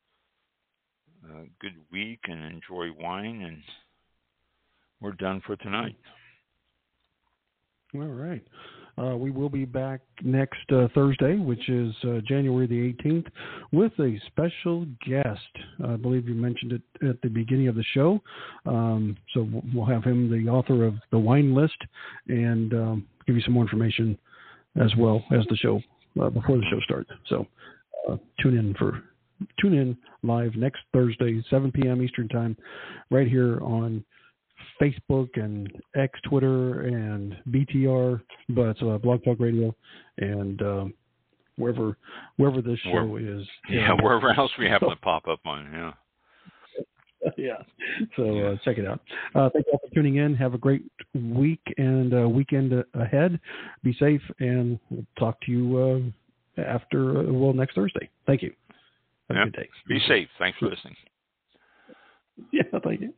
good week and enjoy wine, and we're done for tonight. All right. We will be back next Thursday, which is January the 18th, with a special guest. I believe you mentioned it at the beginning of the show. So we'll have him, the author of The Wine List, and give you some more information as well as the show, before the show starts. So tune in live next Thursday, 7 p.m. Eastern Time, right here on Facebook and X, Twitter, and BTR, but Blog Talk Radio, and wherever this show is. Yeah, wherever else we happen to pop up on. Yeah. Yeah. So check it out. Thank you all for tuning in. Have a great week and weekend ahead. Be safe, and we'll talk to you next Thursday. Thank you. Have a good day. Be safe. Thanks for listening. Yeah, thank you.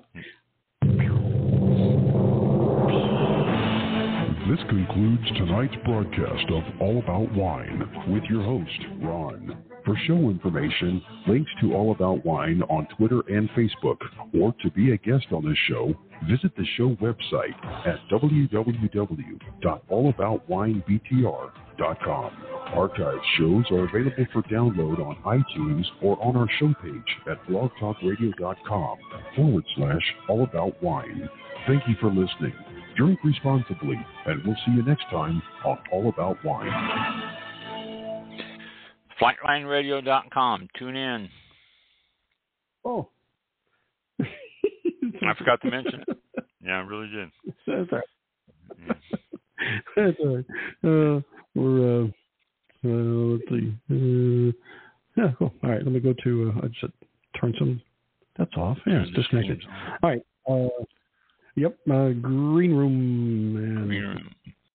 This concludes tonight's broadcast of All About Wine with your host, Ron. For show information, links to All About Wine on Twitter and Facebook, or to be a guest on this show, visit the show website at www.allaboutwinebtr.com. Archived shows are available for download on iTunes or on our show page at blogtalkradio.com/allaboutwine. Thank you for listening. Drink responsibly, and we'll see you next time on All About Wine. Flightlineradio.com. Tune in. Oh. I forgot to mention it. Yeah, I really did. That's all right. Yeah. That's all right. Let's see. Yeah, cool. All right, let me go to, I just turn some, that's off. Yeah, it's disconnected. All right. Yep, Green Room. And